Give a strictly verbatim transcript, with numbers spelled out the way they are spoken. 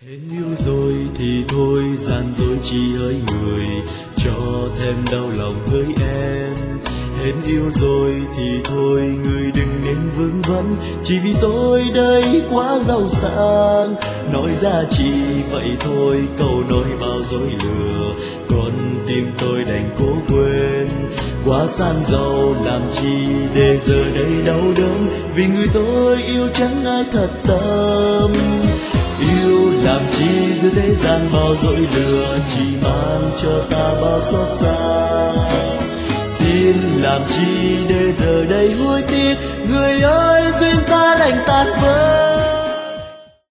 Hẹn yêu rồi thì thôi, gian dối chỉ hỡi người, cho thêm đau lòng hỡi em. Hẹn yêu rồi thì thôi, người đừng nên vương vấn, chỉ vì tôi đây quá giàu sang. Nói ra chỉ vậy thôi, câu nói bao dối lừa, con tim tôi đành cố quên. Quá sang giàu làm chi để giờ đây đau đớn, vì người tôi yêu chẳng ai thật tâm. Yêu làm chi giữa thế gian bao dối lừa, chỉ mang cho ta bao xót xa. Tin làm chi để giờ đây hối tiếc, người ơi duyên ta đành tan vỡ.